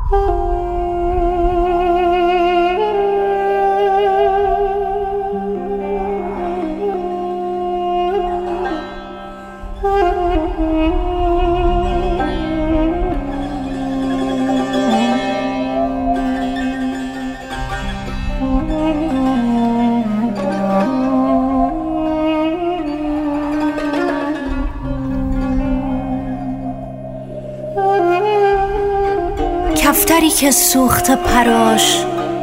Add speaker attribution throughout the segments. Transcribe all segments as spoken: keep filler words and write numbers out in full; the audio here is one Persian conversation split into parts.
Speaker 1: کفتری که سوخت پراش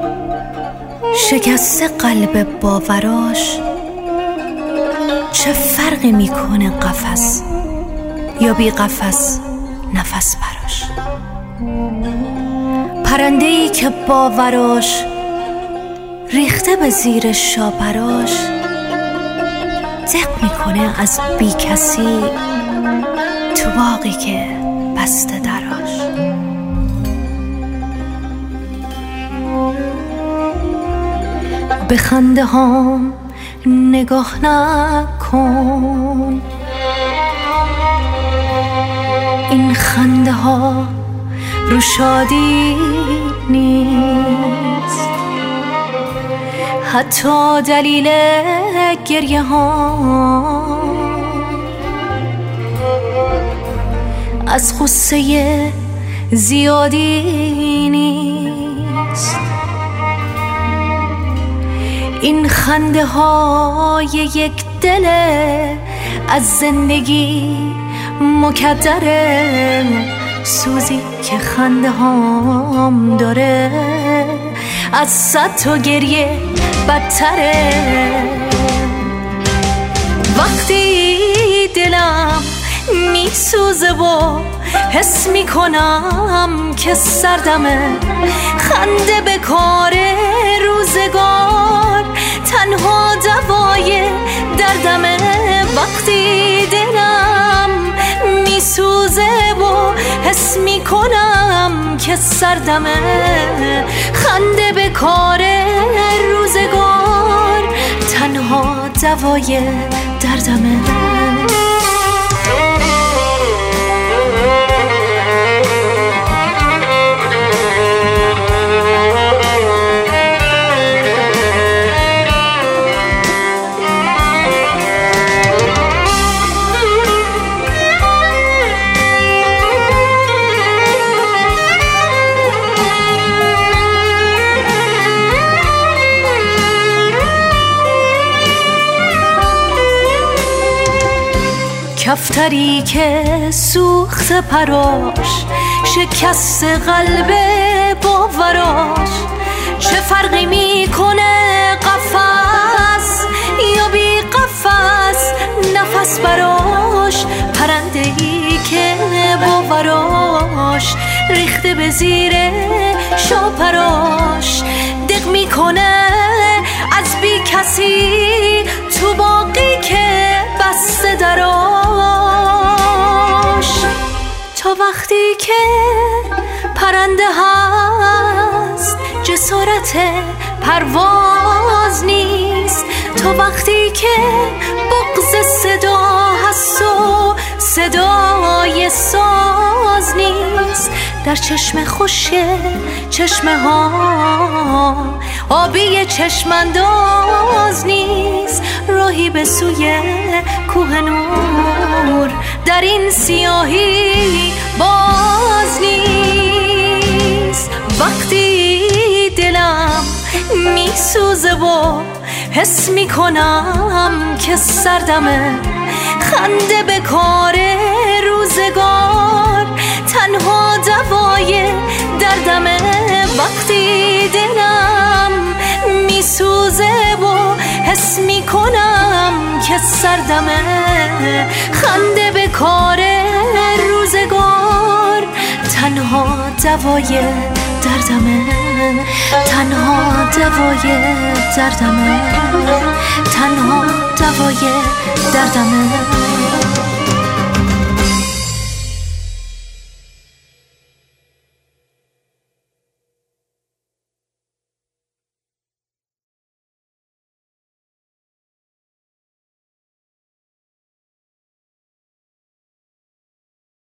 Speaker 1: شکسته قلب باوراش، چه فرقی میکنه قفس یا بی قفس نفس براش؟ پرنده‌ای که باوراش ریخته به زیر شاپراش، دق میکنه از بی کسی تو باقی که بسته دراش. به خنده هام نگاه نکن، این خنده ها رو شادی نیست، حتی دلیل گریه ها از غصه زیادی نیست. این خنده های یک دل از زندگی مکدره، سوزی که خنده هام داره از صد تا گریه بدتره. وقتی دلم میسوزه و حس میکنم که سردمه، خنده به کار روزگار تنها دوای دردمه. وقتی دلم میسوزه و حس میکنم که سردمه، خنده به کار روزگار تنها دوای دردمه. کفتری که سوخت پراش شکست قلب باوراش، چه فرقی میکنه قفس یا بی قفس نفس براش؟ پرنده‌ای که باوراش ریخته به زیر شاپراش، دق میکنه از بی کسی تو باقی که بسته دراش. تا وقتی که پرنده هست جسارت پرواز نیست، تا وقتی که بغض صدا هست و صدای ساز نیست، در چشم خوش چشمه ها آبی چشم انداز نیست، راهی به سوی کوه نور در این سیاهی باز نیست. وقتی دلم میسوزه و حس میکنم که سردمه، خنده به کار روزگار تنها دوای دردمه. وقتی دلم میسوزه و حس میکنم که سردمه، خنده به کار روزگار تنها دوای دردمه، تنها دوای دردمه، تنها دوای دردمه.